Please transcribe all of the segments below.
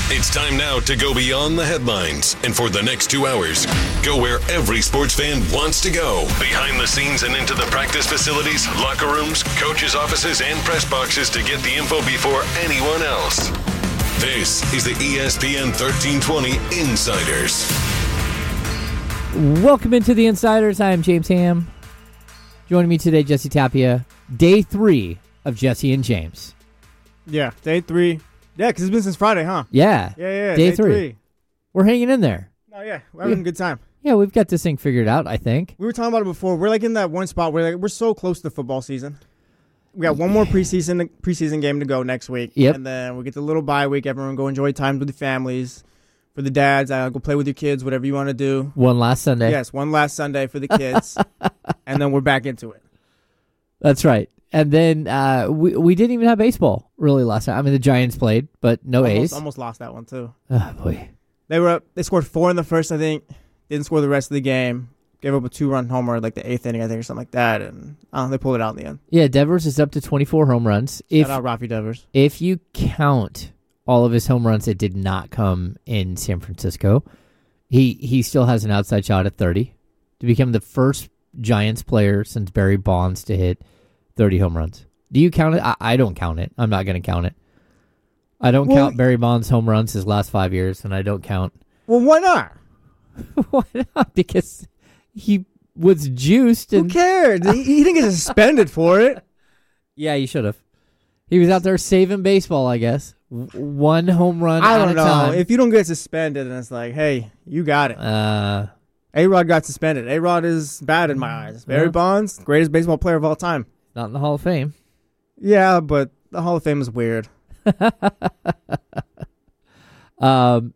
It's time now to go beyond the headlines. And for the next 2 hours, go where every sports fan wants to go. Behind the scenes and into the practice facilities, locker rooms, coaches' offices, and press boxes to get the info before anyone else. This is the ESPN 1320 Insiders. Welcome into the Insiders. I am James Ham. Joining me today, Jesse Tapia. Day 3 of Jesse and James. Yeah, day 3. Yeah, because it's been since Friday, huh? Yeah. Yeah. Day 3. We're hanging in there. Oh, yeah. We're having a good time. Yeah, we've got this thing figured out, I think. We were talking about it before. We're like in that one spot where we're so close to the football season. We got one more preseason game to go next week. Yep. And then we get the little bye week. Everyone go enjoy time with the families. For the dads, go play with your kids, whatever you want to do. One last Sunday. Yes, one last Sunday for the kids. And then we're back into it. That's right. And then we didn't even have baseball really last night. I mean, the Giants played, but no A's. Almost lost that one, too. Oh, boy. They scored 4 in the first, I think. Didn't score the rest of the game. Gave up a 2-run homer like the 8th inning, I think, or something like that. And they pulled it out in the end. Yeah, Devers is up to 24 home runs. Shout out Rafi Devers. If you count all of his home runs that did not come in San Francisco, he still has an outside shot at 30 to become the first Giants player since Barry Bonds to hit 30 home runs. Do you count it? I don't count it. I'm not going to count it. I don't count Barry Bonds' home runs his last 5 years, and I don't count. Well, why not? Why not? Because he was juiced. And who cares? He didn't get suspended for it. Yeah, he should have. He was out there saving baseball, I guess. One home run I at don't a know. time. If you don't get suspended, and it's like, hey, you got it. A-Rod got suspended. A-Rod is bad in my eyes. Barry Bonds, greatest baseball player of all time. Not in the Hall of Fame. Yeah, but the Hall of Fame is weird. So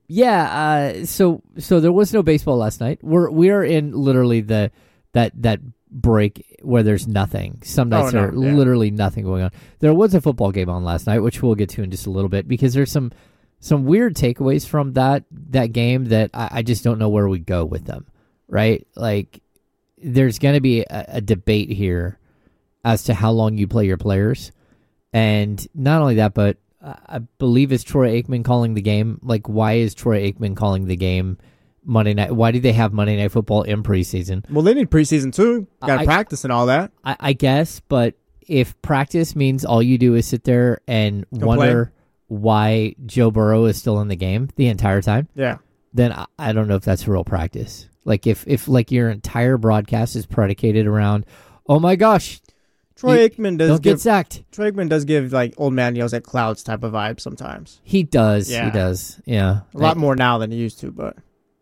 there was no baseball last night. We are in literally that break where there's nothing. Some nights literally nothing going on. There was a football game on last night, which we'll get to in just a little bit, because there's some weird takeaways from that game that I just don't know where we go with them, right? Like, there's going to be a debate here as to how long you play your players. And not only that, but I believe it's Troy Aikman calling the game. Like, why is Troy Aikman calling the game Monday night? Why do they have Monday Night Football in preseason? Well, they need preseason too. Got to practice and all that. I guess, but if practice means all you do is sit there and wonder why Joe Burrow is still in the game the entire time, then I don't know if that's real practice. Like, if like your entire broadcast is predicated around, oh my gosh, Troy Aikman get sacked. Troy Aikman does give like old man yells at clouds type of vibe sometimes. He does. Yeah. He does. Yeah. A lot more now than he used to, but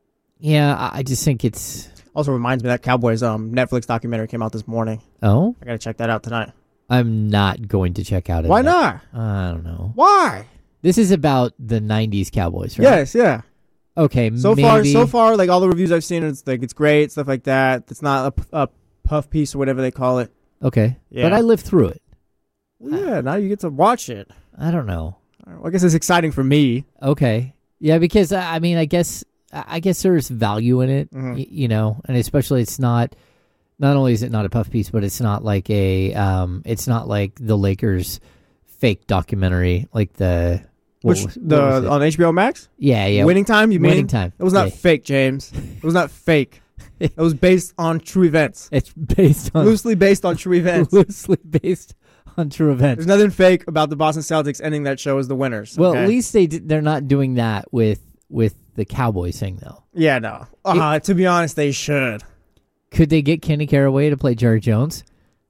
yeah, I just think it's also reminds me that Cowboys Netflix documentary came out this morning. Oh, I gotta check that out tonight. I'm not going to check out it. Why not? I don't know. Why? This is about the '90s Cowboys, right? Yes. Yeah. Okay. So far, like all the reviews I've seen, it's like it's great, stuff like that. It's not a puff piece or whatever they call it. Okay. Yeah. But I lived through it. Yeah. Now you get to watch it. I don't know. Well, I guess it's exciting for me. Okay. Yeah, because I mean, I guess there's value in it, you know, and especially it's not only is it not a puff piece, but it's not like it's not like the Lakers fake documentary, like on HBO Max? Yeah. Winning Time, you mean? Winning Time. It was not fake, James. It was not fake. It was based on true events. It's loosely based on true events. Loosely based on true events. There's nothing fake about the Boston Celtics ending that show as the winners. Well, at least they're not doing that with the Cowboys thing, though. Yeah, no. To be honest, they should. Could they get Kenny Caraway to play Jerry Jones?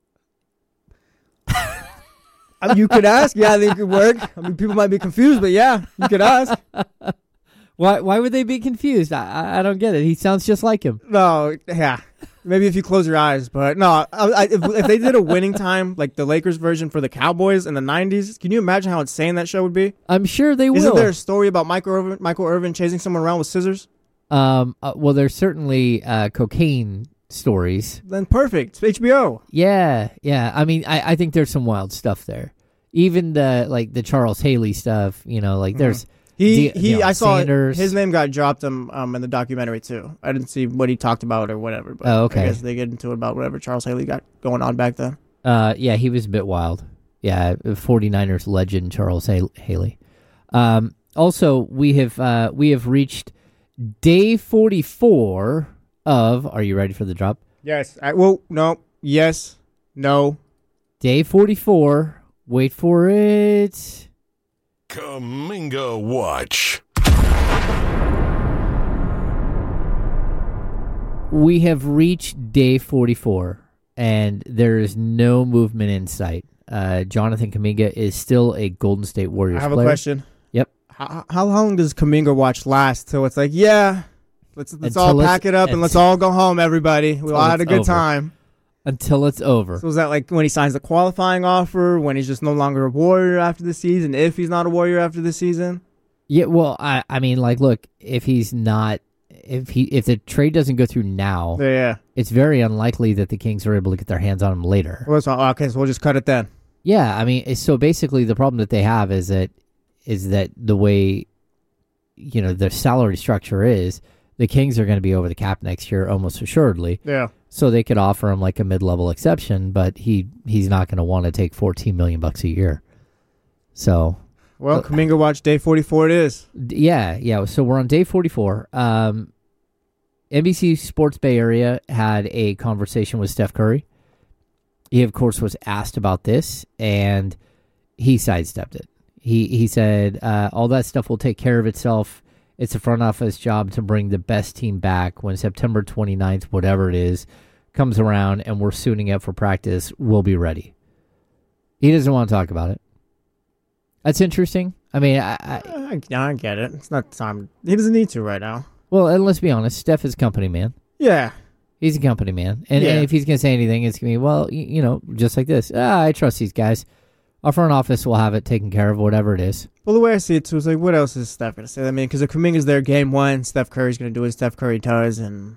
You could ask. Yeah, I think it could work. I mean, people might be confused, but yeah, you could ask. Why would they be confused? I don't get it. He sounds just like him. No, yeah. Maybe if you close your eyes, but no. If they did a Winning Time, like the Lakers version for the Cowboys in the 90s, can you imagine how insane that show would be? I'm sure they will. Isn't there a story about Michael Irvin chasing someone around with scissors? Well, there's certainly cocaine stories. Then perfect. It's HBO. Yeah. I mean, I think there's some wild stuff there. Even the Charles Haley stuff, you know, like there's I saw Sanders. His name got dropped in the documentary too. I didn't see what he talked about or whatever. But okay. I guess they get into it about whatever Charles Haley got going on back then. Yeah, he was a bit wild. Yeah, 49ers legend Charles Haley. Also, we have reached day 44 of. Are you ready for the drop? Yes. No. Yes. No. Day 44. Wait for it. Kuminga Watch. We have reached day 44, and there is no movement in sight. Jonathan Kuminga is still a Golden State Warriors player. I have a question. Yep. How long does Kuminga Watch last till it's like, yeah, let's all pack it up and let's all go home, everybody. We all had a good time. Until it's over. So is that like when he signs the qualifying offer, when he's just no longer a Warrior after the season, if he's not a Warrior after the season? Yeah, well, I mean, like, look, if he's not, if the trade doesn't go through now, yeah, it's very unlikely that the Kings are able to get their hands on him later. Well, okay, so we'll just cut it then. Yeah, I mean, so basically the problem that they have is that the way, the salary structure is, the Kings are going to be over the cap next year almost assuredly. Yeah. So they could offer him like a mid-level exception, but he's not going to want to take $14 million a year. So, well, Kuminga Watch day 44 it is. Yeah. So we're on day 44. NBC Sports Bay Area had a conversation with Steph Curry. He, of course, was asked about this, and he sidestepped it. He said, all that stuff will take care of itself. It's a front office job to bring the best team back when September 29th, whatever it is, comes around and we're suiting up for practice. We'll be ready. He doesn't want to talk about it. That's interesting. I mean, I get it. It's not time. He doesn't need to right now. Well, and let's be honest. Steph is company man. Yeah. He's a company man. And if he's going to say anything, it's going to be, well, just like this. I trust these guys. Our front office will have it taken care of, whatever it is. Well, the way I see it, too, is like, what else is Steph going to say? I mean, because if Kuminga's there game one, Steph Curry's going to do what Steph Curry does, and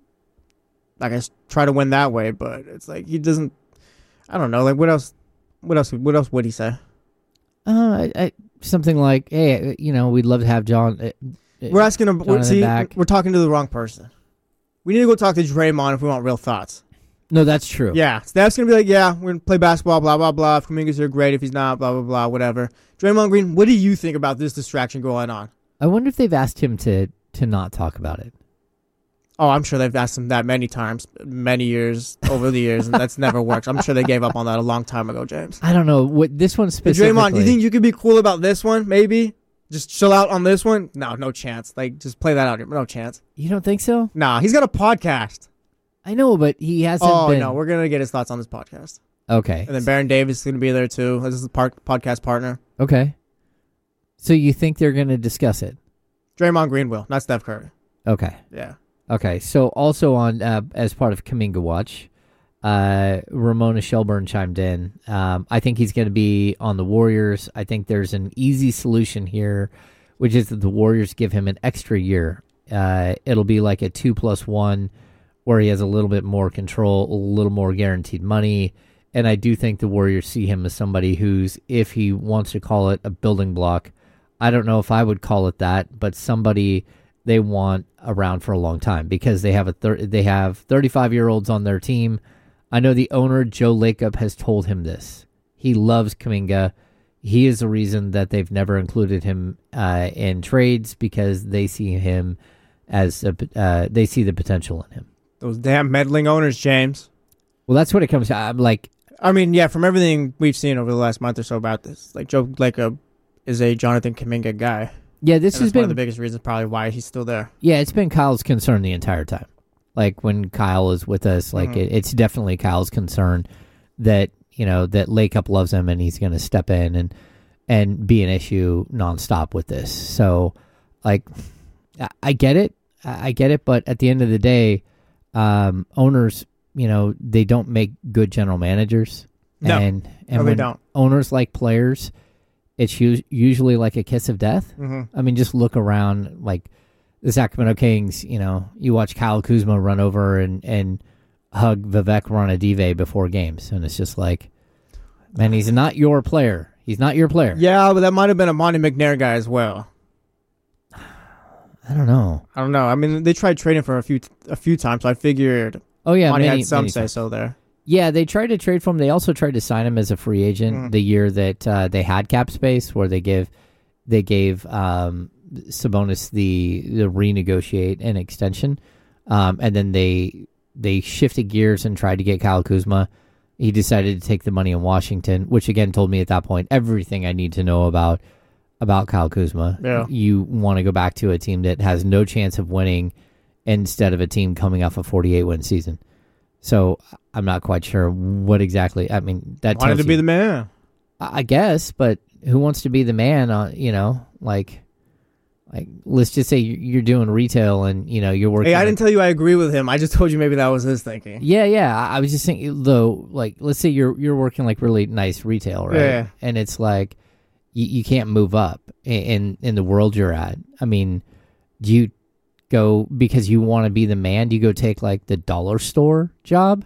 I guess try to win that way. But it's like he doesn't. I don't know. Like, what else would he say? Something like, hey, we'd love to have John. We're asking him. We're talking to the wrong person. We need to go talk to Draymond if we want real thoughts. No, that's true. Yeah, Steph's going to be like, yeah, we're going to play basketball, blah, blah, blah. If Kuminga's here, great. If he's not, blah, blah, blah, whatever. Draymond Green, what do you think about this distraction going on? I wonder if they've asked him to not talk about it. Oh, I'm sure they've asked him that many times, many years, over the years, and that's never worked. I'm sure they gave up on that a long time ago, James. I don't know. What this one specifically... Draymond, do you think you could be cool about this one, maybe? Just chill out on this one? No chance. Like, just play that out. No chance. You don't think so? Nah, he's got a podcast. I know, but he hasn't been... no, we're going to get his thoughts on this podcast. Okay. And then Baron Davis is going to be there, too. This is the podcast partner. Okay. So you think they're going to discuss it? Draymond Green will, not Steph Curry. Okay. Yeah. Okay, so also on, as part of Kuminga Watch, Ramona Shelburne chimed in. I think he's going to be on the Warriors. I think there's an easy solution here, which is that the Warriors give him an extra year. It'll be like a 2+1 where he has a little bit more control, a little more guaranteed money. And I do think the Warriors see him as somebody who's, if he wants to call it a building block, I don't know if I would call it that, but somebody they want around for a long time because they have they have 35-year-olds on their team. I know the owner, Joe Lacob, has told him this. He loves Kuminga. He is the reason that they've never included him in trades because they see him as they see the potential in him. Those damn meddling owners, James. Well, that's what it comes to. I'm like, I mean, yeah, from everything we've seen over the last month or so about this, like Joe Lacob is a Jonathan Kuminga guy. Yeah, this has been one of the biggest reasons probably why he's still there. Yeah, it's been Kyle's concern the entire time. Like when Kyle is with us, like it's definitely Kyle's concern that that Lacob loves him and he's going to step in and be an issue nonstop with this. So, like, I get it, but at the end of the day, owners, they don't make good general managers. No, and no, they don't. Owners like players, it's usually like a kiss of death. Mm-hmm. I mean, just look around, like the Sacramento Kings, you watch Kyle Kuzma run over and hug Vivek Ranadive before games, and it's just like, man, he's not your player. He's not your player. Yeah, but that might have been a Monty McNair guy as well. I don't know. I mean, they tried trading for a few times, so I figured Monty had some say-so there. Yeah, they tried to trade for him. They also tried to sign him as a free agent the year that they had cap space, where they give they gave Sabonis the renegotiate an extension, and then they shifted gears and tried to get Kyle Kuzma. He decided to take the money in Washington, which again told me at that point everything I need to know about Kyle Kuzma. Yeah. You want to go back to a team that has no chance of winning instead of a team coming off a 48-win season. So I'm not quite sure what exactly. I mean, that wanted to be the man, I guess, but who wants to be the man? Like let's just say you're doing retail and you're working. Hey, I didn't tell you I agree with him. I just told you maybe that was his thinking. Yeah. I was just thinking though, like let's say you're working like really nice retail, right? Yeah. And it's like you can't move up in the world you're at. I mean, do you go because you want to be the man? Do you go take like the dollar store job?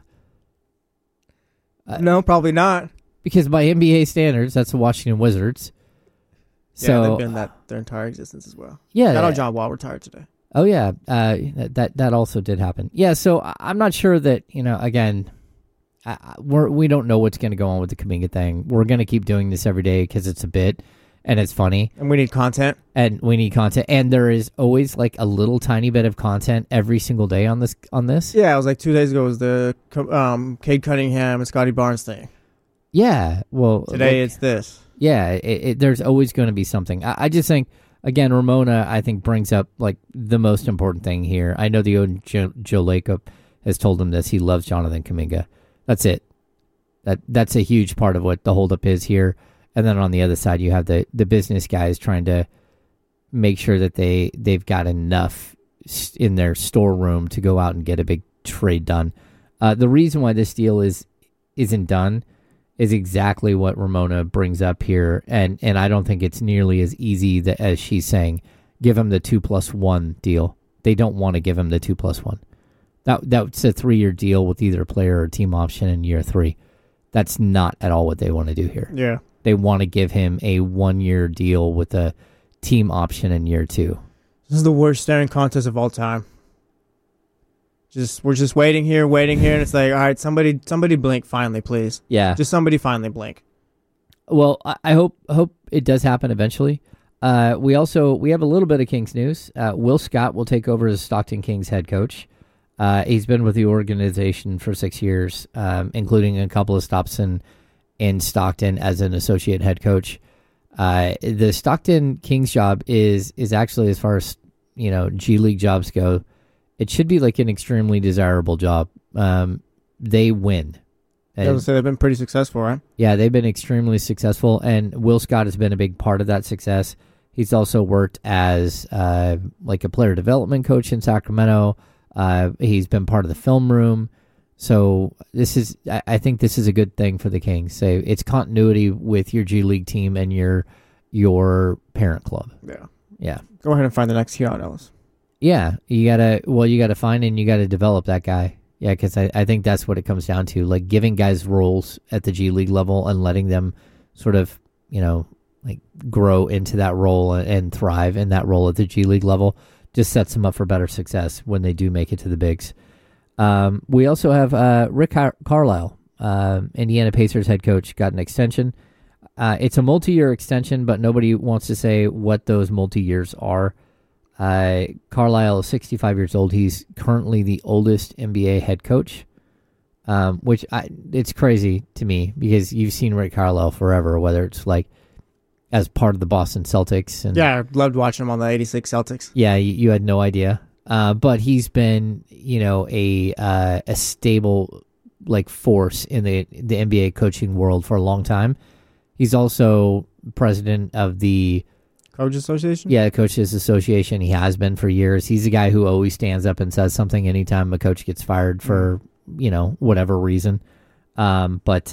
No, probably not. Because by NBA standards, that's the Washington Wizards. So they've been that their entire existence as well. Yeah, shout out John Wall, retired today. Oh yeah, that also did happen. Yeah, so I'm not sure that again, we don't know what's going to go on with the Kuminga thing. We're going to keep doing this every day because it's a bit. And it's funny. And we need content. And there is always like a little tiny bit of content every single day on this. Yeah, it was like 2 days ago was the Cade Cunningham and Scotty Barnes thing. Yeah, well. Today it's this. Yeah, there's always going to be something. I just think, again, Ramona, I think, brings up like the most important thing here. I know the old Joe Lacob has told him this. He loves Jonathan Kuminga. That's it. That's a huge part of what the holdup is here. And then on the other side, you have the business guys trying to make sure that they've got enough in their storeroom to go out and get a big trade done. The reason why this deal isn't done is exactly what Ramona brings up here, and I don't think it's nearly as easy as she's saying. Give him the 2+1 deal. They don't want to give him the 2+1. That's a 3-year deal with either a player or team option in year 3. That's not at all what they want to do here. Yeah. They want to give him a 1-year deal with a team option in year 2. This is the worst staring contest of all time. We're just waiting here, and it's like, all right, somebody blink finally, please. Yeah. Just somebody finally blink. Well, I hope it does happen eventually. We have a little bit of Kings news. Will Scott will take over as Stockton Kings head coach. He's been with the organization for 6 years, including a couple of stops in Stockton as an associate head coach. The Stockton Kings job is actually, as far as G League jobs go, it should be like an extremely desirable job. They win. I would say they've been pretty successful, right? Yeah, they've been extremely successful, and Will Scott has been a big part of that success. He's also worked as like a player development coach in Sacramento. He's been part of the film room. So I think this is a good thing for the Kings. So it's continuity with your G League team and your parent club. Yeah. Go ahead and find the next Keon Ellis. Yeah, you gotta find and you gotta develop that guy. Yeah, because I think that's what it comes down to, like giving guys roles at the G League level and letting them sort of like grow into that role and thrive in that role at the G League level. Just sets them up for better success when they do make it to the bigs. We also have Rick Carlisle, Indiana Pacers head coach, got an extension. It's a multi-year extension, but nobody wants to say what those multi-years are. Carlisle is 65 years old. He's currently the oldest NBA head coach, which it's crazy to me because you've seen Rick Carlisle forever, whether it's like as part of the Boston Celtics. And yeah, I loved watching him on the 86 Celtics. Yeah, you had no idea. But he's been, a stable like force in the NBA coaching world for a long time. He's also president of the Coaches Association? Yeah, Coaches Association. He has been for years. He's a guy who always stands up and says something anytime a coach gets fired for, whatever reason. But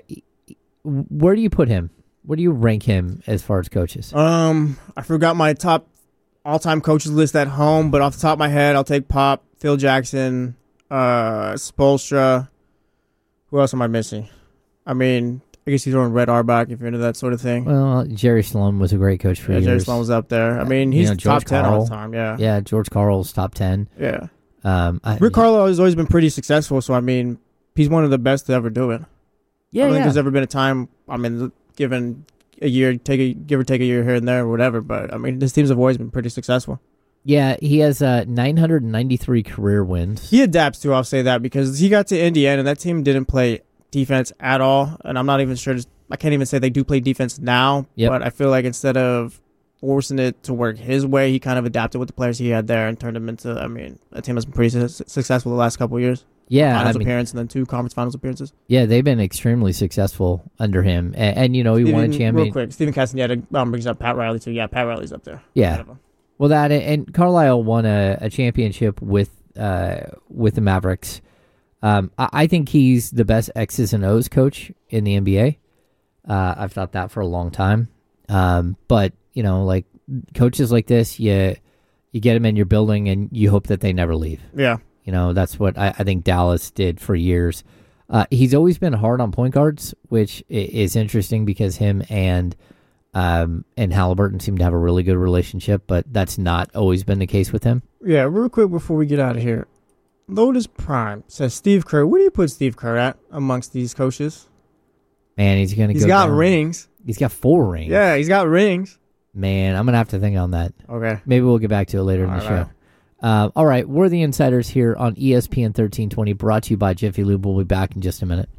where do you put him? Where do you rank him as far as coaches? I forgot my top all-time coaches list at home, but off the top of my head, I'll take Pop, Phil Jackson, Spoelstra. Who else am I missing? I mean, I guess you're throwing Red Auerbach if you're into that sort of thing. Well, Jerry Sloan was a great coach for years. Jerry Sloan was up there. I mean, he's top 10 all the time, yeah. Yeah, George Karl's top 10. Yeah. Rick Carlisle has always been pretty successful, so, I mean, he's one of the best to ever do it. Yeah, I don't think there's ever been a time, I mean, given a year, give or take a year here and there or whatever. But I mean, his teams have always been pretty successful. Yeah, he has 993 career wins. He adapts too. I'll say that because he got to Indiana and that team didn't play defense at all. And I'm not even sure. I can't even say they do play defense now. Yep. But I feel like instead of forcing it to work his way, he kind of adapted with the players he had there and turned them into. I mean, that team has been pretty successful the last couple of years. Yeah, finals appearance and then 2 conference finals appearances. Yeah, they've been extremely successful under him, and he won a champion. Real quick, Stephen Castaneda brings up Pat Riley too. Yeah, Pat Riley's up there. Yeah, well, that and Carlisle won a championship with the Mavericks. I think he's the best X's and O's coach in the NBA. I've thought that for a long time, but like coaches like this, you get them in your building and you hope that they never leave. Yeah. That's what I think Dallas did for years. He's always been hard on point guards, which is interesting because him and Halliburton seem to have a really good relationship, but that's not always been the case with him. Yeah, real quick before we get out of here. Lotus Prime says Steve Kerr. Where do you put Steve Kerr at amongst these coaches? Man, he's got rings. He's got 4 rings. Yeah, he's got rings. Man, I'm going to have to think on that. Okay. Maybe we'll get back to it later in the show. All right, we're the Insiders here on ESPN 1320, brought to you by Jiffy Lube. We'll be back in just a minute.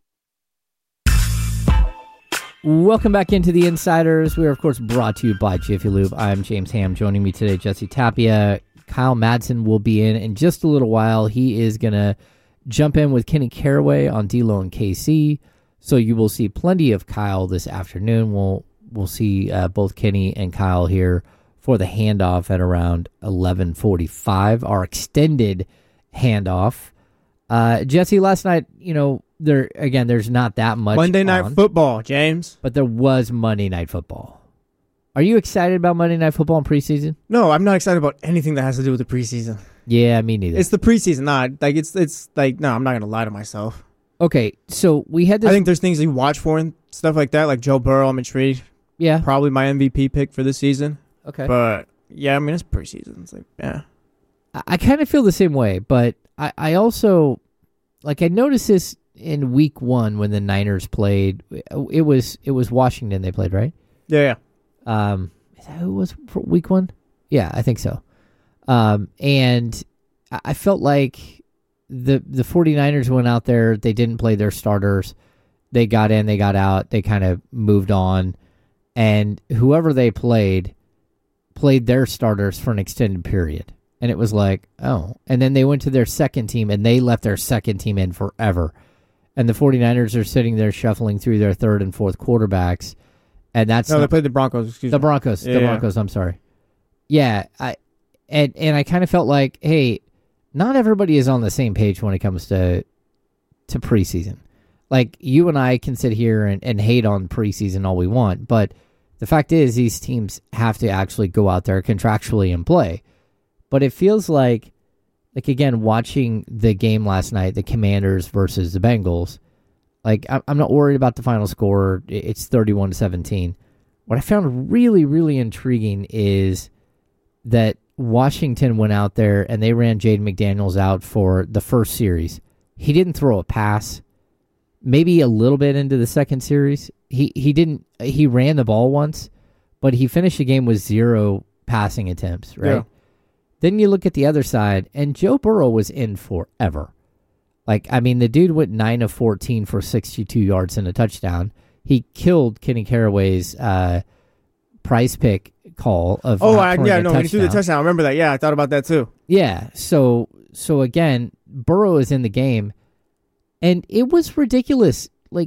Welcome back into the Insiders. We are, of course, brought to you by Jiffy Lube. I'm James Ham. Joining me today, Jesse Tapia. Kyle Madsen will be in just a little while. He is going to jump in with Kenny Caraway on D-Lo and KC. So you will see plenty of Kyle this afternoon. We'll see both Kenny and Kyle here for the handoff at around 11:45, our extended handoff. Jesse, last night, there's not that much Monday Night Football, James. But there was Monday Night Football. Are you excited about Monday Night Football in preseason? No, I'm not excited about anything that has to do with the preseason. Yeah, me neither. It's the preseason, no, I'm not going to lie to myself. Okay, so we had this. I think there's things you watch for and stuff like that, like Joe Burrow. I'm intrigued. Yeah. Probably my MVP pick for this season. Okay. But, yeah, I mean, it's preseason. It's like, yeah. I kind of feel the same way, but I also, I noticed this in week 1 when the Niners played. It was Washington they played, right? Yeah. Is that who it was for week 1? Yeah, I think so. And I felt like the 49ers went out there. They didn't play their starters. They got in, they got out. They kind of moved on. And whoever they played their starters for an extended period. And it was like, oh. And then they went to their second team, and they left their second team in forever. And the 49ers are sitting there shuffling through their third and fourth quarterbacks. And that's they played the Broncos. The Broncos. I'm sorry. Yeah, I kind of felt like, hey, not everybody is on the same page when it comes to preseason. Like, you and I can sit here and hate on preseason all we want, but the fact is these teams have to actually go out there contractually and play. But it feels like again, watching the game last night, the Commanders versus the Bengals, I'm not worried about the final score. It's 31-17. What I found really, really intriguing is that Washington went out there and they ran Jaden McDaniels out for the first series. He didn't throw a pass. Maybe a little bit into the second series. He ran the ball once, but he finished the game with 0 passing attempts, right? Yeah. Then you look at the other side, and Joe Burrow was in forever. The dude went 9 of 14 for 62 yards and a touchdown. He killed Kenny Caraway's prize pick call of when he threw the touchdown. I remember that. Yeah, I thought about that too. Yeah, so again, Burrow is in the game, and it was ridiculous.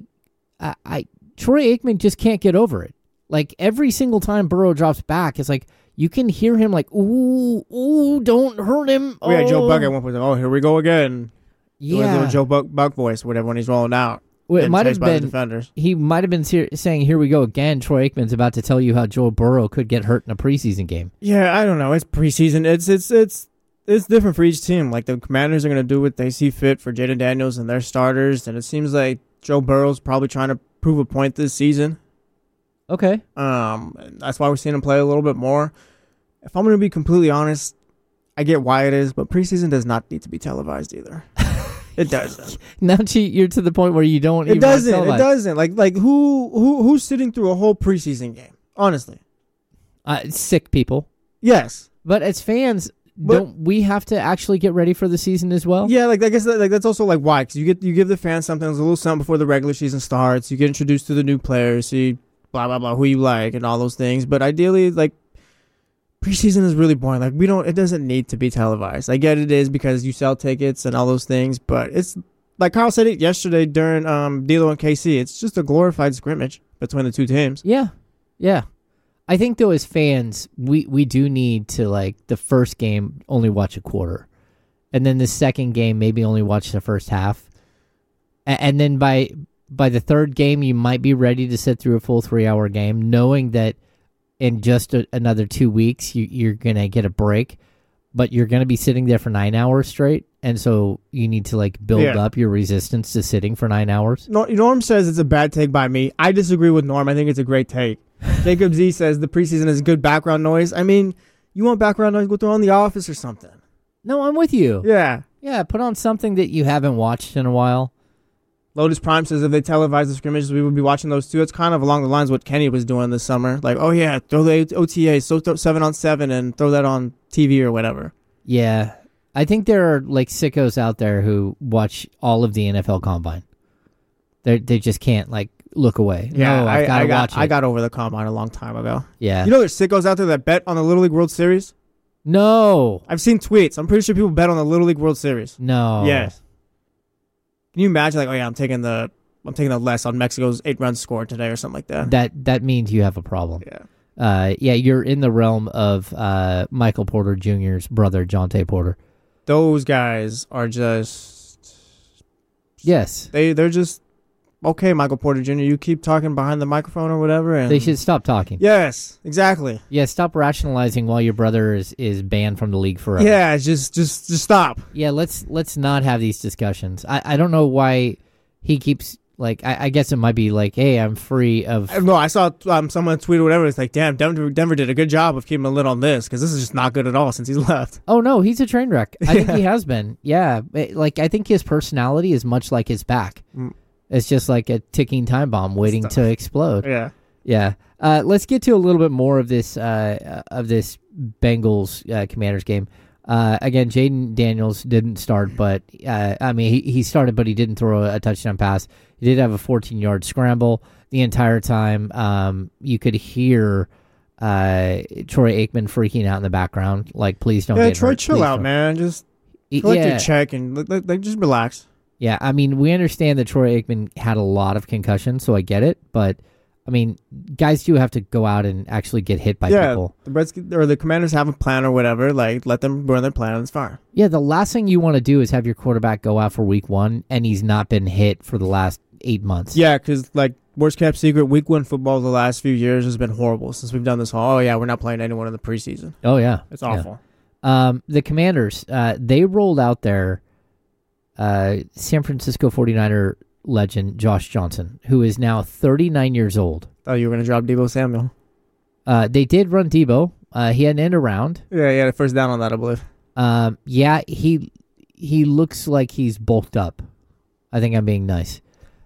Troy Aikman just can't get over it. Every single time Burrow drops back, it's like you can hear him ooh, don't hurt him. Oh, yeah, Joe Buck at one point. Oh, here we go again. Yeah, the Joe Buck voice, whatever, when he's rolling out. Well, it might have been. He might have been saying, "Here we go again." Troy Aikman's about to tell you how Joe Burrow could get hurt in a preseason game. Yeah, I don't know. It's preseason. It's different for each team. The Commanders are going to do what they see fit for Jaden Daniels and their starters, and it seems like Joe Burrow's probably trying to prove a point this season. Okay. That's why we're seeing him play a little bit more. If I'm going to be completely honest, I get why it is, but preseason does not need to be televised either. It doesn't. Now you're to the point where you don't. It doesn't. It doesn't. Like who's sitting through a whole preseason game? Honestly, sick people. Yes, but as fans, don't we have to actually get ready for the season as well? Yeah, like I guess that's also like why, because you give the fans something, a little something before the regular season starts. You get introduced to the new players, see blah blah blah who you like and all those things. But ideally, like preseason is really boring. Like it doesn't need to be televised. I get it is because you sell tickets and all those things, but it's like Kyle said it yesterday during D'Lo and KC. It's just a glorified scrimmage between the two teams. Yeah. I think though, as fans, we do need to, like, the first game only watch a quarter, and then the second game maybe only watch the first half, and then by the third game you might be ready to sit through a full 3-hour game, knowing that in just another 2 weeks you're gonna get a break, but you're gonna be sitting there for 9 hours straight, and so you need to like build up your resistance to sitting for 9 hours. Norm says it's a bad take by me. I disagree with Norm. I think it's a great take. Jacob Z says the preseason is good background noise. I mean, you want background noise, go throw on The Office or something. No, I'm with you. Yeah. Yeah, put on something that you haven't watched in a while. Lotus Prime says if they televise the scrimmages, we would be watching those too. It's kind of along the lines of what Kenny was doing this summer. Like, oh yeah, throw the OTAs, so 7-on-7 and throw that on TV or whatever. Yeah. I think there are like sickos out there who watch all of the NFL Combine. They just can't like look away. Yeah, no, I got over the Combine a long time ago. Yeah. You know there's sickos out there that bet on the Little League World Series? No. I've seen tweets. I'm pretty sure people bet on the Little League World Series. No. Yes. Can you imagine, like, oh yeah, I'm taking the less on Mexico's 8 runs scored today or something like that? That means you have a problem. Yeah. You're in the realm of Michael Porter Jr.'s brother, Jonte Porter. Those guys are just... Yes. They're just... Okay, Michael Porter Jr., you keep talking behind the microphone or whatever. And they should stop talking. Yes, exactly. Yeah, stop rationalizing while your brother is banned from the league forever. Yeah, just stop. Yeah, let's not have these discussions. I don't know why he keeps, like, I guess it might be like, hey, I'm free of... No, I saw someone tweet or whatever. It's like, damn, Denver did a good job of keeping a lid on this because this is just not good at all since he's left. Oh, no, he's a train wreck. I think he has been. Yeah, like, I think his personality is much like his back. It's just like a ticking time bomb waiting to explode. Yeah. Let's get to a little bit more of this Bengals Commanders game. Again, Jaden Daniels didn't start, but I mean he started, but he didn't throw a touchdown pass. He did have a 14-yard scramble the entire time. You could hear Troy Aikman freaking out in the background, like, please don't. Yeah, get Troy, hurt. chill out, man. Just collect your check and like just relax. Yeah, I mean, we understand that Troy Aikman had a lot of concussions, so I get it. But, I mean, guys do have to go out and actually get hit by people. The Redskins or the Commanders have a plan or whatever. Like, let them run their plan and it's fine. Yeah, the last thing you want to do is have your quarterback go out for week 1, and he's not been hit for the last 8 months. Yeah, because, like, worst kept secret, week 1 football the last few years has been horrible since we've done this whole, we're not playing anyone in the preseason. Oh, yeah. It's awful. Yeah. The Commanders, they rolled out their... San Francisco 49er legend Josh Johnson, who is now 39 years old. Oh, you were going to drop Deebo Samuel. They did run Deebo. He had an end around. Yeah, he had a first down on that, I believe. Yeah, he looks like he's bulked up. I think I'm being nice.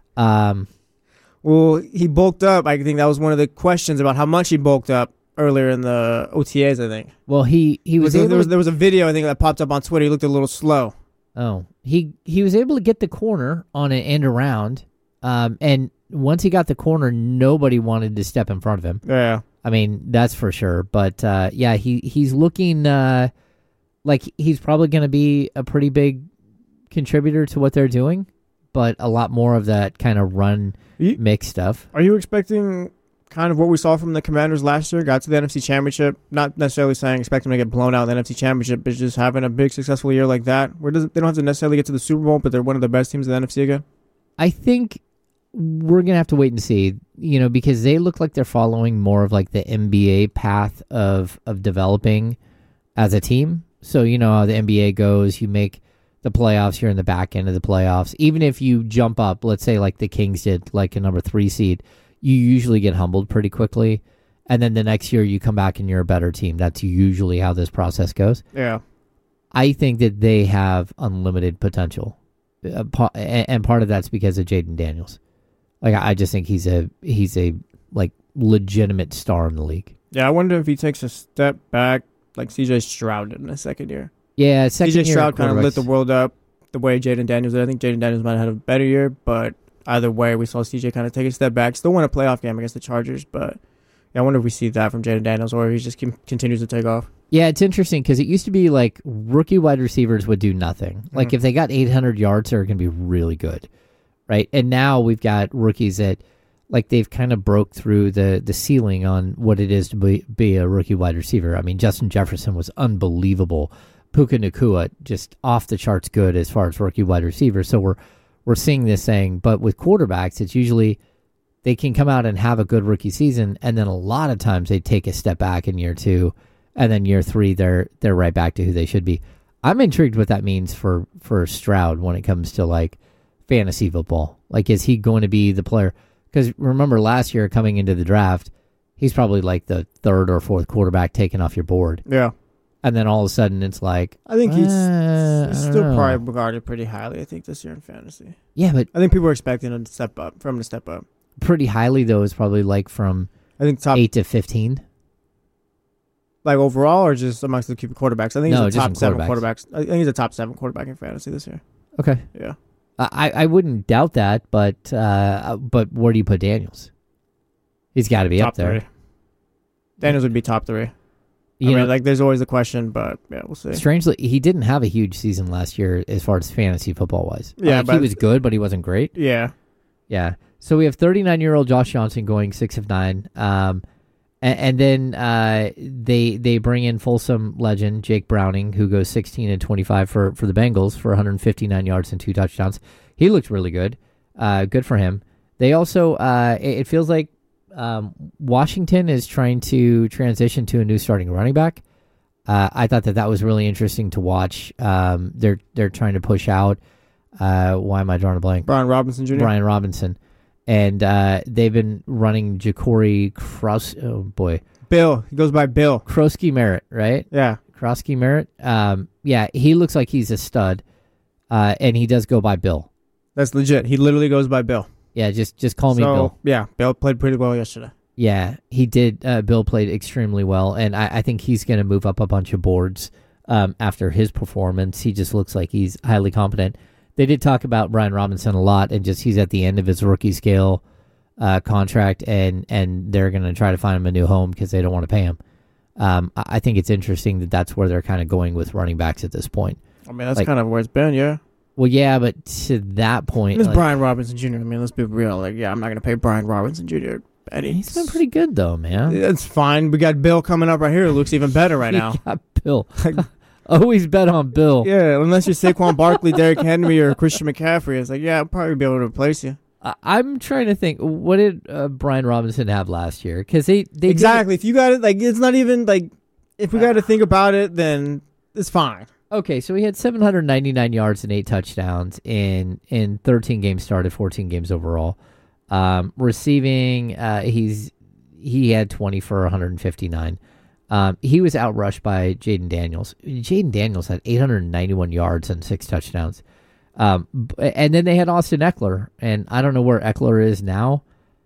Well, he bulked up. I think that was one of the questions about how much he bulked up earlier in the OTAs, I think. Well, he was able there was a video, I think, that popped up on Twitter. He looked a little slow. Oh, he was able to get the corner on an end around, and once he got the corner, nobody wanted to step in front of him. Yeah, I mean that's for sure. But yeah, he's looking like he's probably going to be a pretty big contributor to what they're doing, but a lot more of that kind of run mix stuff. Are you expecting kind of what we saw from the Commanders last year? Got to the NFC Championship. Not necessarily saying expect them to get blown out in the NFC Championship, but just having a big successful year like that, where they don't have to necessarily get to the Super Bowl, but they're one of the best teams in the NFC again. I think we're gonna have to wait and see, because they look like they're following more of like the NBA path of developing as a team. So how the NBA goes, you make the playoffs, you're in the back end of the playoffs. Even if you jump up, let's say like the Kings did, like a number 3 seed. You usually get humbled pretty quickly, and then the next year you come back and you're a better team. That's usually how this process goes. Yeah. I think that they have unlimited potential. and part of that's because of Jaden Daniels. Like, I just think he's a like legitimate star in the league. Yeah, I wonder if he takes a step back like C.J. Stroud did in his second year. Yeah, C.J. Stroud kind of lit the world up the way Jaden Daniels did. I think Jaden Daniels might have had a better year, but either way, we saw C.J. kind of take a step back. Still won a playoff game against the Chargers, but yeah, I wonder if we see that from Jaden Daniels or if he just continues to take off. Yeah, it's interesting because it used to be like rookie wide receivers would do nothing. Like if they got 800 yards, they're going to be really good, right? And now we've got rookies that like they've kind of broke through the ceiling on what it is to be a rookie wide receiver. I mean, Justin Jefferson was unbelievable. Puka Nacua just off the charts good as far as rookie wide receiver. So we're seeing this thing, but with quarterbacks, it's usually they can come out and have a good rookie season, and then a lot of times they take a step back in year 2, and then year 3 they're right back to who they should be. I'm intrigued what that means for Stroud when it comes to like fantasy football. Like, is he going to be the player? Because remember last year coming into the draft, he's probably like the 3rd or 4th quarterback taken off your board. Yeah. And then all of a sudden it's like... I think he's still probably regarded pretty highly, I think, this year in fantasy. Yeah, but... I think people are expecting him to step up, Pretty highly, though, is probably like from I think top 8 to 15. Like overall or just amongst the quarterbacks? I think he's a top 7 quarterbacks. I think he's a top 7 quarterback in fantasy this year. Okay. Yeah. I wouldn't doubt that, but where do you put Daniels? He's got to be top up there. 3. Daniels would be top 3. You know, like there's always a question, but yeah, we'll see. Strangely, he didn't have a huge season last year as far as fantasy football wise. Yeah, he was good, but he wasn't great. Yeah. Yeah. So we have 39-year-old Josh Johnson going 6 of 9. And then they bring in Folsom legend Jake Browning, who goes 16 and 25 for the Bengals for 159 yards and 2 touchdowns. He looked really good. Good for him. They also, it feels like Washington is trying to transition to a new starting running back. I thought that was really interesting to watch. They're trying to push out. Why am I drawing a blank? Brian Robinson Jr. Brian Robinson. And they've been running Ja'Cory Kraus. Oh, boy. Bill. He goes by Bill. Krosky Merritt, right? Yeah. Krosky Merritt. Yeah, he looks like he's a stud. And he does go by Bill. That's legit. He literally goes by Bill. Yeah, just call me Bill. Yeah, Bill played pretty well yesterday. Yeah, he did. Bill played extremely well, and I think he's going to move up a bunch of boards after his performance. He just looks like he's highly competent. They did talk about Brian Robinson a lot, and just he's at the end of his rookie scale contract, and they're going to try to find him a new home because they don't want to pay him. I think it's interesting that that's where they're kind of going with running backs at this point. I mean, that's kind of where it's been, yeah. Well, yeah, but to that point... It's Brian Robinson Jr. I mean, let's be real. Like, yeah, I'm not going to pay Brian Robinson Jr. pennies. He's been pretty good, though, man. It's fine. We got Bill coming up right here who looks even better right now. Got Bill. Always bet on Bill. Yeah, unless you're Saquon Barkley, Derrick Henry, or Christian McCaffrey. It's like, yeah, I'll probably be able to replace you. I'm trying to think, what did Brian Robinson have last year? Because they exactly. If you got it, like, it's not even, like, if we got to think about it, then it's fine. Okay, so he had 799 yards and 8 touchdowns in 13 games started, 14 games overall. Receiving, he had 20 for 159. He was outrushed by Jaden Daniels. Jaden Daniels had 891 yards and 6 touchdowns. And then they had Austin Eckler, and I don't know where Eckler is now.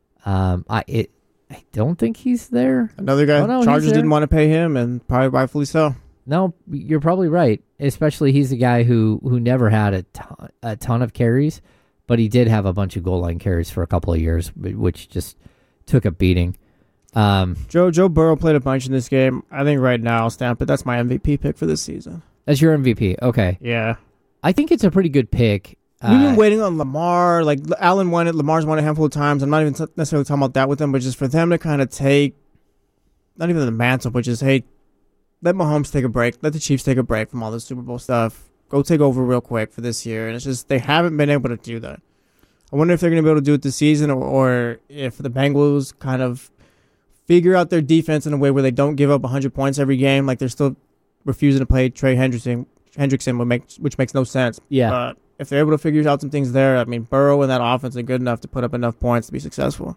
I don't think he's there. Another guy. Chargers didn't want to pay him, and probably rightfully so. No, you're probably right. Especially he's a guy who never had a ton of carries, but he did have a bunch of goal line carries for a couple of years, which just took a beating. Joe Burrow played a bunch in this game. I think right now I'll stamp it. That's my MVP pick for this season. That's your MVP. Okay. Yeah. I think it's a pretty good pick. We've been waiting on Lamar. Like, Allen won it. Lamar's won a handful of times. I'm not even necessarily talking about that with them, but just for them to kind of take, not even the mantle, but just, hey, let Mahomes take a break. Let the Chiefs take a break from all the Super Bowl stuff. Go take over real quick for this year. And it's just, they haven't been able to do that. I wonder if they're going to be able to do it this season, or if the Bengals kind of figure out their defense in a way where they don't give up 100 points every game. Like, they're still refusing to play Trey Hendrickson, which makes no sense. Yeah. But if they're able to figure out some things there, I mean, Burrow and that offense are good enough to put up enough points to be successful.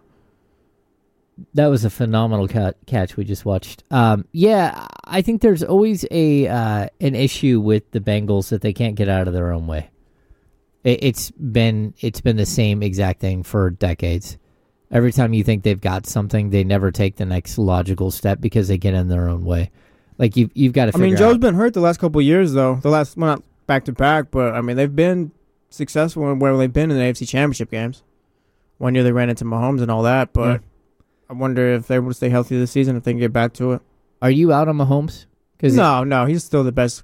That was a phenomenal catch we just watched. Yeah, I think there's always an issue with the Bengals that they can't get out of their own way. It's been the same exact thing for decades. Every time you think they've got something, they never take the next logical step because they get in their own way. Like you've got to figure out. Joe's been hurt the last couple of years, though. Well, not back to back, but they've been successful where they've been in the AFC Championship games. One year they ran into Mahomes and all that, but I wonder if they're able to stay healthy this season, if they can get back to it. Are you out on Mahomes? No, he's still the best.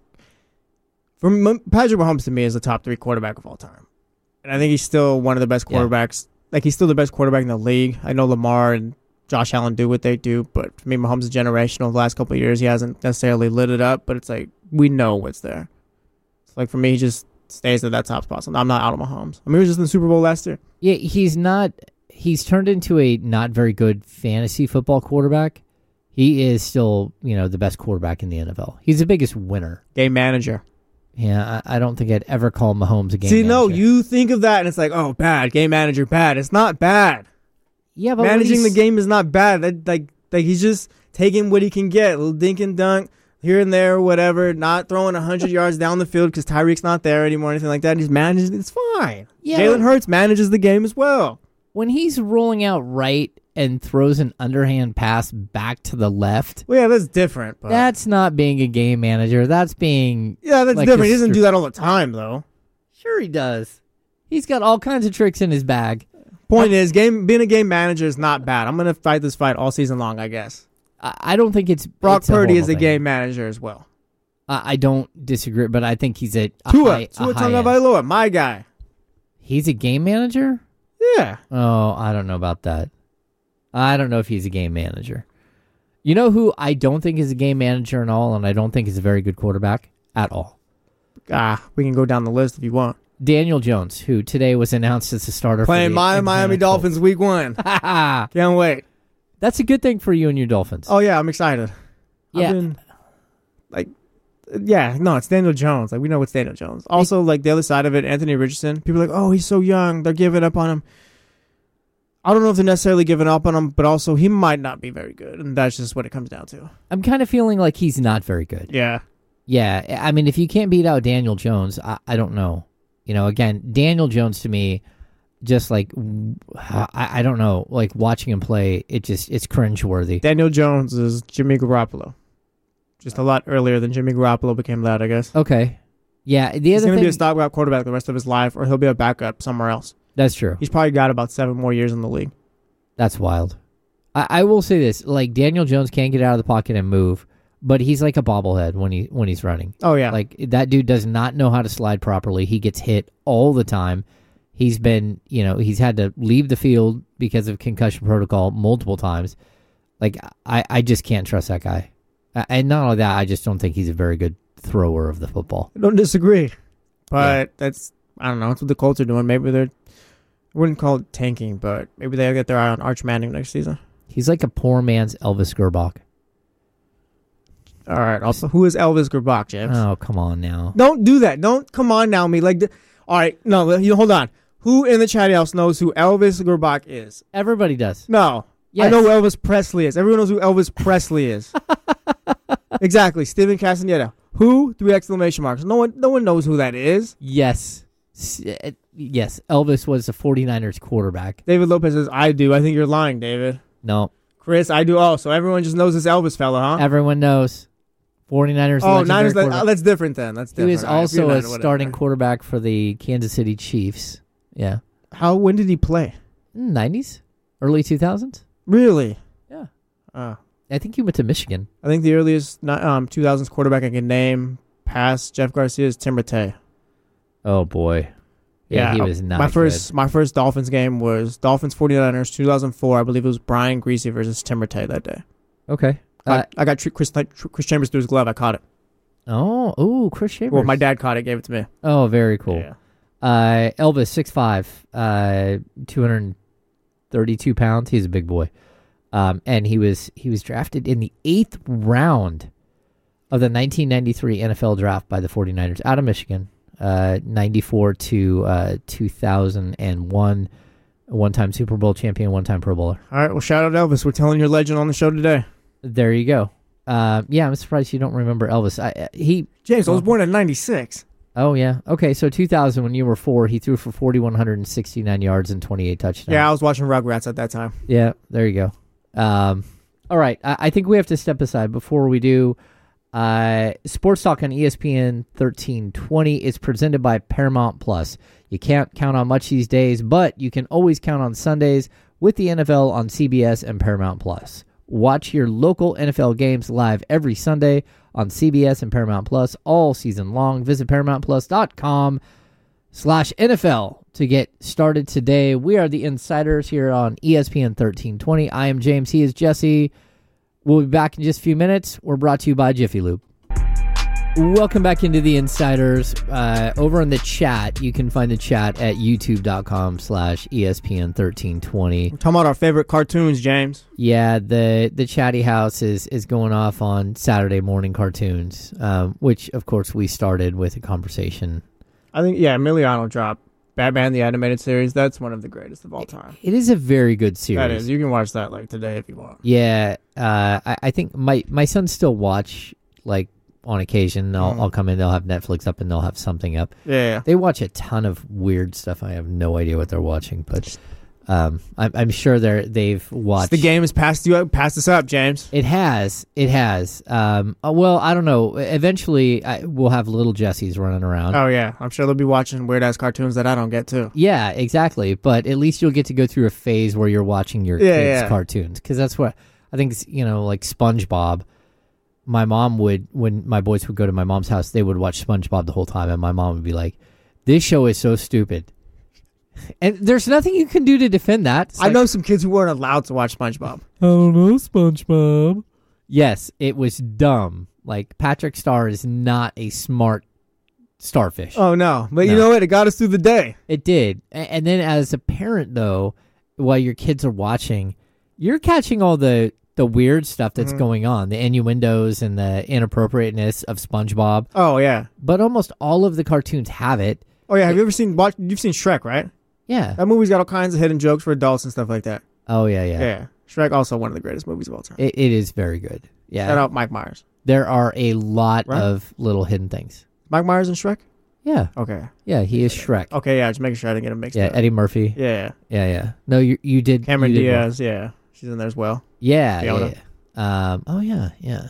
Patrick Mahomes to me is the top 3 quarterback of all time, and I think he's still one of the best quarterbacks. Like, he's still the best quarterback in the league. I know Lamar and Josh Allen do what they do, but for me, Mahomes is generational. The last couple of years, he hasn't necessarily lit it up, but it's like, we know what's there. It's like, for me, he just stays at that top spot. So I'm not out on Mahomes. He was just in the Super Bowl last year. Yeah, he's turned into a not very good fantasy football quarterback. He is still, the best quarterback in the NFL. He's the biggest winner. Game manager. Yeah, I don't think I'd ever call Mahomes a game manager. No, you think of that and it's like, oh, bad. Game manager, bad. It's not bad. Yeah, but managing the game is not bad. Like he's just taking what he can get. A little dink and dunk here and there, whatever. Not throwing 100 yards down the field because Tyreek's not there anymore or anything like that. He's managing. It's fine. Yeah, Jalen Hurts manages the game as well. When he's rolling out right and throws an underhand pass back to the left. Well, yeah, that's different. But that's not being a game manager. That's being... Yeah, that's different. He doesn't do that all the time, though. Sure he does. He's got all kinds of tricks in his bag. Point is, being a game manager is not bad. I'm going to fight this fight all season long, I guess. I don't think it's... Brock Purdy is a game manager as well. I don't disagree, but I think he's a Tua Tagovailoa, my guy. He's a game manager? Yeah. Oh, I don't know about that. I don't know if he's a game manager. You know who I don't think is a game manager at all, and I don't think is a very good quarterback at all? We can go down the list if you want. Daniel Jones, who today was announced as the starter playing for the Miami Dolphins week 1. Can't wait. That's a good thing for you and your Dolphins. Oh, yeah, I'm excited. Yeah. It's Daniel Jones. Like, we know it's Daniel Jones. Also, like, the other side of it, Anthony Richardson. People are like, oh, he's so young. They're giving up on him. I don't know if they're necessarily giving up on him, but also he might not be very good, and that's just what it comes down to. I'm kind of feeling like he's not very good. Yeah. Yeah, I mean, if you can't beat out Daniel Jones, I don't know. Again, Daniel Jones to me, just like, I don't know, like watching him play, it's cringeworthy. Daniel Jones is Jimmy Garoppolo. Just a lot earlier than Jimmy Garoppolo became that, I guess. Okay. Yeah, he's going to be a stopgap quarterback the rest of his life, or he'll be a backup somewhere else. That's true. He's probably got about 7 more years in the league. That's wild. I will say this, like, Daniel Jones can't get out of the pocket and move, but he's like a bobblehead when he's running. Oh, yeah. Like, that dude does not know how to slide properly. He gets hit all the time. He's been, he's had to leave the field because of concussion protocol multiple times. Like, I just can't trust that guy. And not only that, I just don't think he's a very good thrower of the football. I don't disagree. But that's, I don't know, that's what the Colts are doing. Maybe I wouldn't call it tanking, but maybe they'll get their eye on Arch Manning next season. He's like a poor man's Elvis Gerbach. All right. Also, who is Elvis Gerbach, James? Oh, come on now. Don't do that. Don't come on now, me. All right. No, hold on. Who in the chat else knows who Elvis Gerbach is? Everybody does. No. Yes. I know who Elvis Presley is. Everyone knows who Elvis Presley is. Exactly. Steven Castaneda. Who? 3 exclamation marks. No one knows who that is. Yes. Yes. Elvis was the 49ers quarterback. David Lopez says, I do. I think you're lying, David. No. Chris, I do. Oh, so everyone just knows this Elvis fella, huh? Everyone knows. 49ers. Oh, Niners. That's different then. That's different. He was also a starting quarterback for the Kansas City Chiefs. Yeah. When did he play? 90s? Early 2000s? Really? Yeah. I think he went to Michigan. I think the earliest 2000s quarterback I can name past Jeff Garcia is Tim Rattay. Oh, boy. Yeah, he was not My first Dolphins game was Dolphins 49ers 2004. I believe it was Brian Griese versus Tim Rattay that day. Okay. I got Chris Chambers through his glove. I caught it. Oh, Chris Chambers. Well, my dad caught it, gave it to me. Oh, very cool. Yeah. Elvis, 6'5", 232 pounds. He's a big boy. And he was drafted in the 8th round of the 1993 NFL draft by the 49ers out of Michigan. 94 to 2001, one-time Super Bowl champion, one-time Pro Bowler. All right, well, shout out Elvis. We're telling your legend on the show today. There you go. Yeah, I'm surprised you don't remember Elvis. James, I was born in 96. Oh, yeah. Okay, so 2000, when you were 4, he threw for 4,169 yards and 28 touchdowns. Yeah, I was watching Rugrats at that time. Yeah, there you go. All right, I think we have to step aside. Before we do, Sports Talk on ESPN 1320 is presented by Paramount Plus. You can't count on much these days, but you can always count on Sundays with the NFL on CBS and Paramount Plus. Watch your local NFL games live every Sunday on CBS and Paramount Plus all season long. Visit ParamountPlus.com/NFL to get started today. We are the Insiders here on ESPN 1320. I am James. He is Jesse. We'll be back in just a few minutes. We're brought to you by Jiffy Lube. Welcome back into the Insiders. Over in the chat, you can find the chat at youtube.com/ESPN 1320. We're talking about our favorite cartoons, James. Yeah, the Chatty House is going off on Saturday morning cartoons, which, of course, we started with a conversation. I think, Emiliano dropped Batman the Animated Series. That's one of the greatest of all time. It is a very good series. That is. You can watch that today if you want. Yeah, I think my sons still watch, on occasion. I'll come in, they'll have Netflix up, and they'll have something up. Yeah. They watch a ton of weird stuff. I have no idea what they're watching, but I'm sure they've watched. The game has passed us up, James. It has. Well, I don't know. Eventually, we'll have little Jessies running around. Oh, yeah. I'm sure they'll be watching weird-ass cartoons that I don't get, too. Yeah, exactly. But at least you'll get to go through a phase where you're watching your kids' cartoons. Because that's what I think, like SpongeBob. My mom would, when my boys would go to my mom's house, they would watch SpongeBob the whole time, and my mom would be like, "This show is so stupid." And there's nothing you can do to defend that. I know some kids who weren't allowed to watch SpongeBob. I don't know SpongeBob. Yes, it was dumb. Patrick Star is not a smart starfish. Oh, no. But you know what? It got us through the day. It did. And then as a parent, though, while your kids are watching, you're catching all the weird stuff that's going on, the innuendos and the inappropriateness of SpongeBob. Oh, yeah. But almost all of the cartoons have it. Oh, yeah. Have you ever seen Shrek, right? Yeah. That movie's got all kinds of hidden jokes for adults and stuff like that. Oh, yeah. Yeah. Shrek, also one of the greatest movies of all time. It is very good. Yeah. Shout out Mike Myers. There are a lot of little hidden things. Mike Myers and Shrek? Yeah. Okay. Yeah, he is Shrek. Okay, yeah, just making sure I didn't get him mixed up. Yeah, Eddie Murphy. Yeah. Yeah. No, you did. Cameron you did Diaz, yeah. She's in there as well. Yeah. Fiona. Yeah.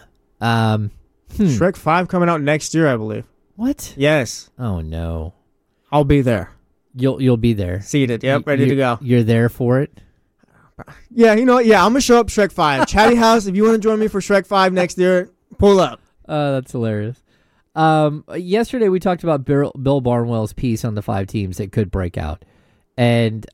Shrek 5 coming out next year, I believe. What? Yes. Oh, no. I'll be there. You'll be there. Seated. Yep, ready to go. You're there for it? Yeah, you know what? Yeah, I'm going to show up Shrek 5. Chatty House, if you want to join me for Shrek 5 next year, pull up. That's hilarious. Yesterday we talked about Bill Barnwell's piece on the 5 teams that could break out. And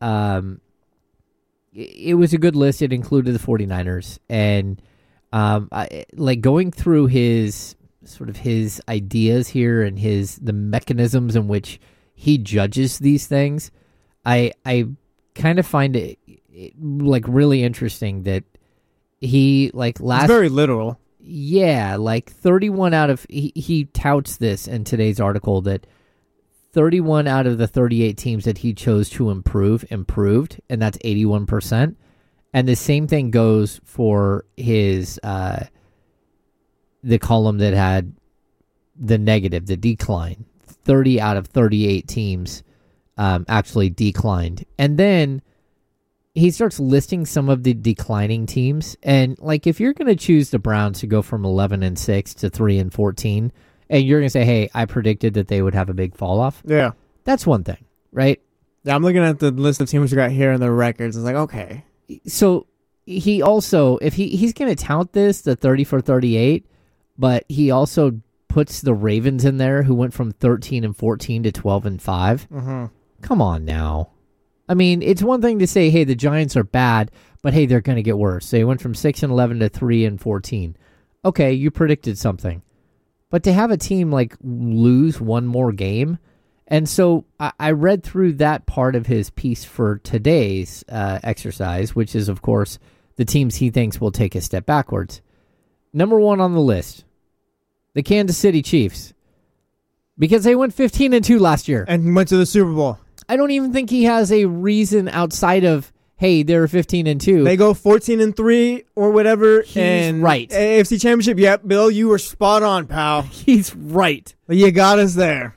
it was a good list. It included the 49ers. And going through his ideas here and the mechanisms in which he judges these things, I kind of find it really interesting that he it's very literal. Yeah, 31 out of he touts this in today's article that 31 out of the 38 teams that he chose to improved, and that's 81%. And the same thing goes for his the column that had the negative, the decline. 30 out of 38 teams actually declined. And then he starts listing some of the declining teams. And if you're going to choose the Browns to go from 11-6 to 3-14, and you're going to say, hey, I predicted that they would have a big fall off. Yeah. That's one thing, right? Yeah, I'm looking at the list of teams we got here and their records. It's okay. So he also, if he's going to tout this, the 30 for 38, but he also puts the Ravens in there, who went from 13-14 to 12-5. Mm-hmm. Come on now. I mean, it's one thing to say, hey, the Giants are bad, but hey, they're going to get worse. They went from 6-11 to 3-14. Okay, you predicted something. But to have a team lose one more game, and so I read through that part of his piece for today's exercise, which is, of course, the teams he thinks will take a step backwards. Number 1 on the list, the Kansas City Chiefs, because they went 15-2 last year and went to the Super Bowl. I don't even think he has a reason outside of, hey, they're 15-2. They go 14-3 or whatever. He's right. AFC Championship. Yep, Bill, you were spot on, pal. He's right. You got us there.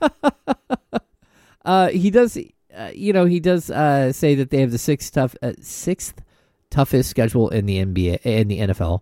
He does. He does say that they have the sixth toughest schedule in the NBA in the NFL.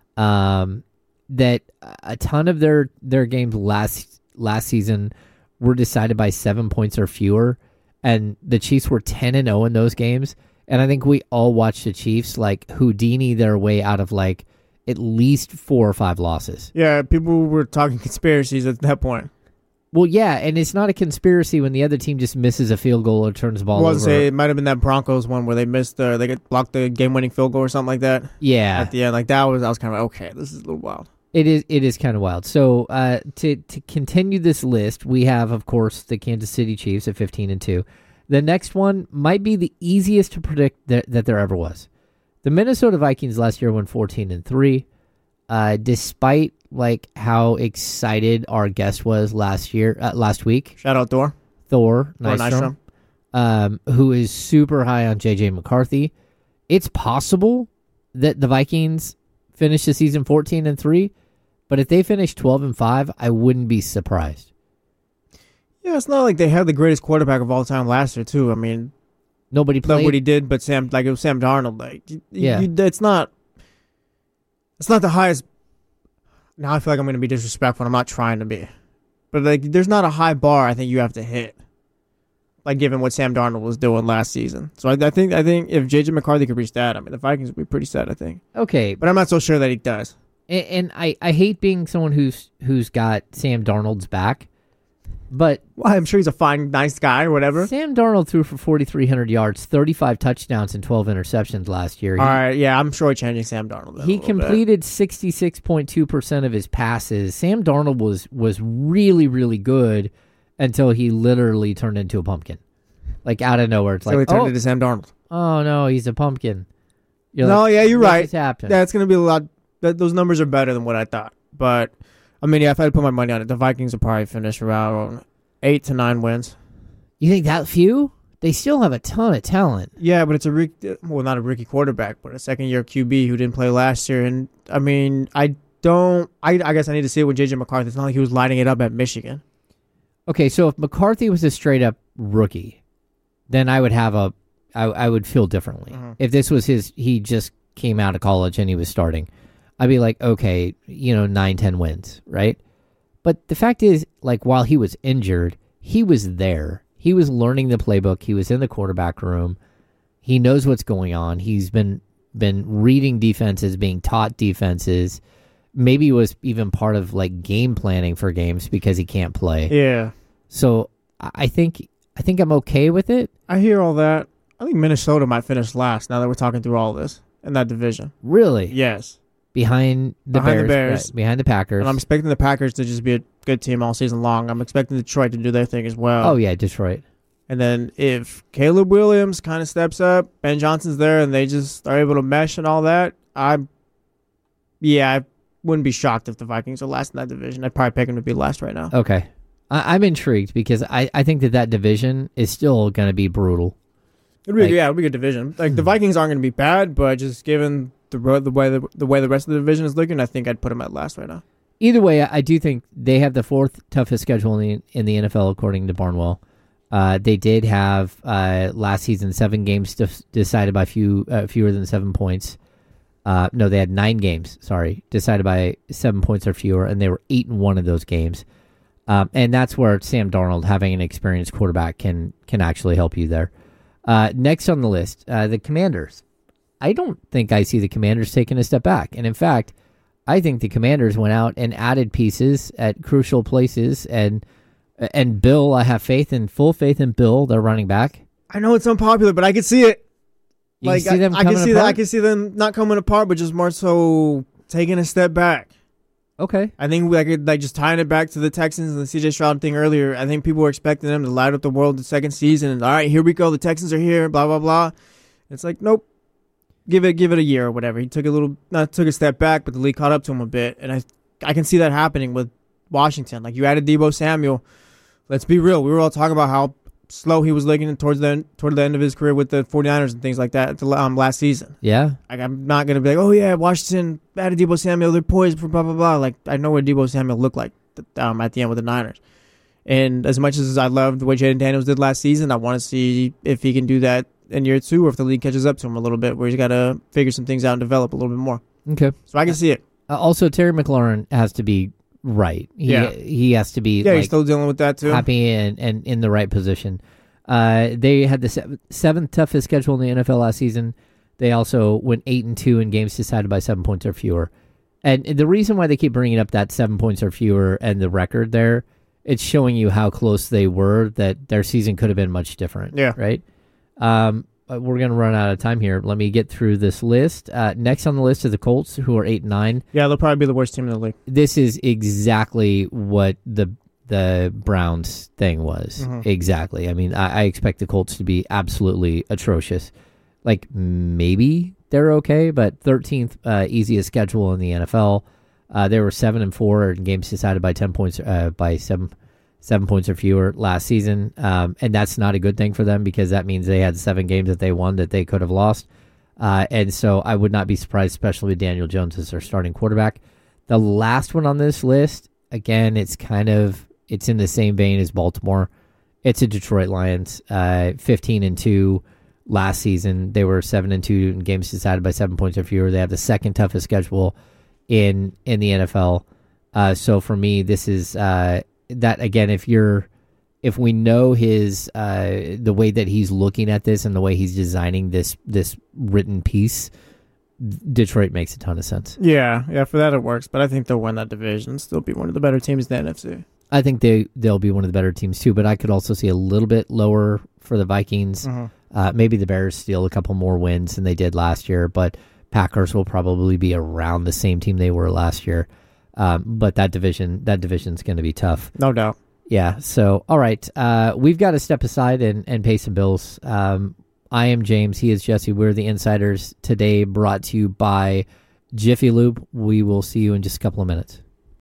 That a ton of their games last season were decided by 7 points or fewer, and the Chiefs were 10-0 in those games. And I think we all watched the Chiefs like Houdini their way out of like at least 4 or 5 losses. Yeah, people were talking conspiracies at that point. Well, yeah, and it's not a conspiracy when the other team just misses a field goal or turns the ball over. Say it might have been that Broncos one where they missed they blocked the game-winning field goal or something like that. Yeah, at the end, like I was kind of like, okay, this is a little wild. It is kind of wild. So to continue this list, we have of course the Kansas City Chiefs at 15-2. The next one might be the easiest to predict that there ever was. The Minnesota Vikings last year went 14-3. Despite like how excited our guest was last week. Shout out Thor Nystrom, who is super high on JJ McCarthy. It's possible that the Vikings finish the season 14-3, but if they finish 12-5, I wouldn't be surprised. Yeah, it's not like they had the greatest quarterback of all time last year, too. I mean, nobody played what he did, but it was Sam Darnold. Like, yeah, it's not the highest. Now I feel like I'm going to be disrespectful. I'm not trying to be, but like, there's not a high bar I think you have to hit. Like, given what Sam Darnold was doing last season, so I think if JJ McCarthy could reach that, I mean, the Vikings would be pretty set. I think. Okay, but I'm not so sure that he does. And I hate being someone who's got Sam Darnold's back. But I'm sure he's a fine, nice guy or whatever. Sam Darnold threw for 4,300 yards, 35 touchdowns, and 12 interceptions last year. All right, yeah, I'm sure changing Sam Darnold. He completed 66.2% of his passes. Sam Darnold was really, really good until he literally turned into a pumpkin. Like, out of nowhere. It's so like, he turned into Sam Darnold. Oh, no, he's a pumpkin. You're right. That's going to be a lot. Those numbers are better than what I thought. But, I mean, yeah, if I had to put my money on it, the Vikings will probably finish around 8 to 9 wins. You think that few? They still have a ton of talent. Yeah, but it's not a rookie quarterback, but a second-year QB who didn't play last year. And, I mean, I guess I need to see it with J.J. McCarthy. It's not like he was lighting it up at Michigan. Okay, so if McCarthy was a straight-up rookie, then I would I would feel differently. Mm-hmm. If this was he just came out of college and he was starting, I'd be like, okay, 9-10 wins, right? But the fact is, like, while he was injured, he was there. He was learning the playbook. He was in the quarterback room. He knows what's going on. He's been reading defenses, being taught defenses. Maybe was even part of like game planning for games because he can't play. Yeah. So I think I'm okay with it. I hear all that. I think Minnesota might finish last now that we're talking through all this in that division. Really? Yes. Behind the Bears. Right, behind the Packers. And I'm expecting the Packers to just be a good team all season long. I'm expecting Detroit to do their thing as well. Oh, yeah, Detroit. And then if Caleb Williams kind of steps up, Ben Johnson's there, and they just are able to mesh and all that, I wouldn't be shocked if the Vikings are last in that division. I'd probably pick them to be last right now. Okay. I'm intrigued because I think that division is still going to be brutal. It'll be a good division. Like the Vikings aren't going to be bad, but just given the way the rest of the division is looking, I think I'd put them at last right now. Either way, I do think they have the 4th toughest schedule in the NFL according to Barnwell. They did have last season 7 games decided by fewer than 7 points. No, they had 9 games, decided by 7 points or fewer, and they were 8-1 of those games. And that's where Sam Darnold, having an experienced quarterback, can actually help you there. Next on the list, the Commanders. I don't think I see the Commanders taking a step back. And in fact, I think the Commanders went out and added pieces at crucial places. And Bill, I have full faith in Bill, their running back. I know it's unpopular, but I can see it. I can see them not coming apart, but just more so taking a step back. Okay. I think just tying it back to the Texans and the C.J. Stroud thing earlier. I think people were expecting them to light up the world the second season. And all right, here we go. The Texans are here. Blah blah blah. It's like nope. Give it a year or whatever. He took a step back, but the league caught up to him a bit, and I can see that happening with Washington. Like you added Deebo Samuel. Let's be real. We were all talking about how slow he was looking toward the end of his career with the 49ers and things like that last season. Yeah. Like, I'm not going to be like, oh, yeah, Washington added Deebo Samuel. They're poised for blah, blah, blah. Like, I know what Deebo Samuel looked like at the end with the Niners. And as much as I loved what Jaden Daniels did last season, I want to see if he can do that in year 2 or if the league catches up to him a little bit, where he's got to figure some things out and develop a little bit more. Okay. So I can see it. Also, Terry McLaurin has to be right. He has to be he's still dealing with that too. Happy and in the right position. They had the seventh toughest schedule in the NFL last season. They also went 8-2 in games decided by 7 points or fewer. And the reason why they keep bringing up that 7 points or fewer and the record there, it's showing you how close they were, that their season could have been much different. Yeah. Right? We're going to run out of time here. Let me get through this list. Next on the list is the Colts, who are 8-9. Yeah, they'll probably be the worst team in the league. This is exactly what the Browns thing was. Mm-hmm. Exactly. I mean, I expect the Colts to be absolutely atrocious. Like, maybe they're okay, but 13th easiest schedule in the NFL. They were 7-4 in games decided by 10 points, by 7 points or fewer last season. And that's not a good thing for them, because that means they had 7 games that they won that they could have lost. And so I would not be surprised, especially with Daniel Jones as their starting quarterback. The last one on this list, again, it's in the same vein as Baltimore. It's a Detroit Lions, 15-2 last season. They were 7-2 in games decided by 7 points or fewer. They have the second toughest schedule in the NFL. So for me, this is that again. If we know his the way that he's looking at this and the way he's designing this written piece, Detroit makes a ton of sense. Yeah, for that it works. But I think they'll win that division. Still be one of the better teams in the NFC. I think they'll be one of the better teams too. But I could also see a little bit lower for the Vikings. Mm-hmm. Maybe the Bears steal a couple more wins than they did last year. But Packers will probably be around the same team they were last year. But that division's going to be tough. No doubt. Yeah. So, all right. We've got to step aside and pay some bills. I am James. He is Jesse. We're the Insiders today, brought to you by Jiffy Lube. We will see you in just a couple of minutes.